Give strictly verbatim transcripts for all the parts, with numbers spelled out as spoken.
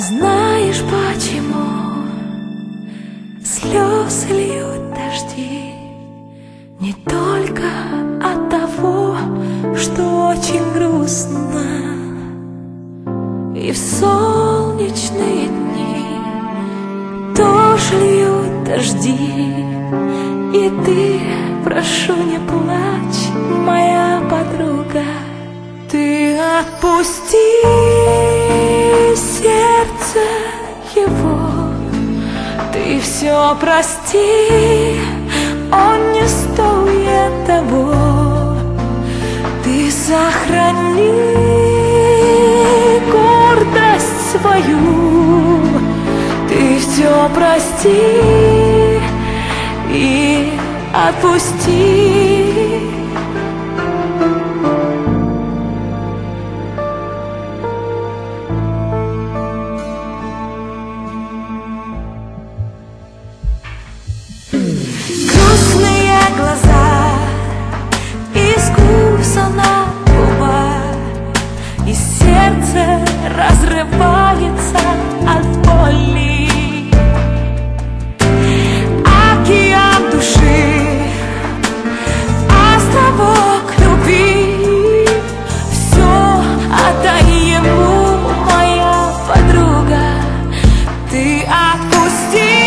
Знаешь, почему слезы льют дожди? Не только от того, что очень грустно. И в солнечные дни тоже льют дожди. И ты, прошу, не плачь, моя подруга. Ты отпусти сердце его, ты все прости, он не стоит того. Ты сохрани гордость свою, ты все прости и отпусти. Грустные глаза, искуса на губах, и сердце разрывается от боли. Океан души, островок любви, все отдай ему, моя подруга. Ты отпусти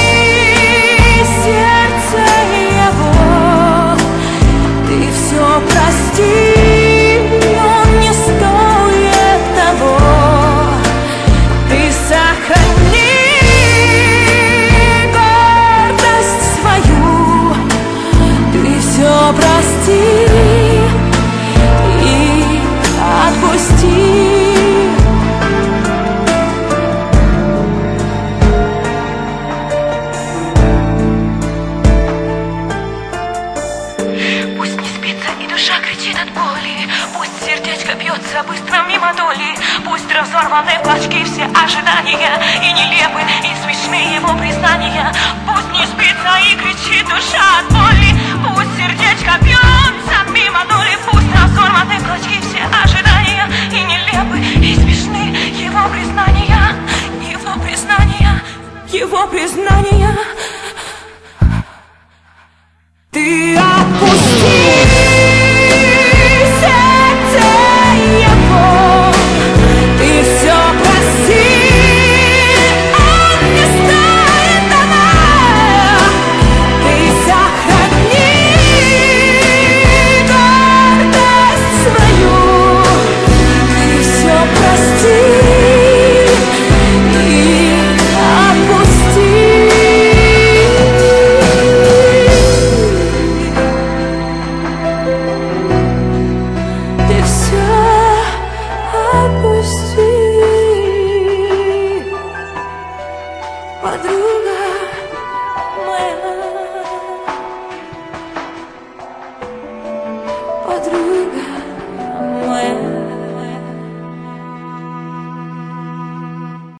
прости, он не стоит того. Ты сохрани гордость свою, ты все прости и отпусти. Душа кричит от боли, пусть сердечко бьется быстро мимо доли, пусть разорваны клочки все ожидания, и нелепы, и смешные его признания, пусть не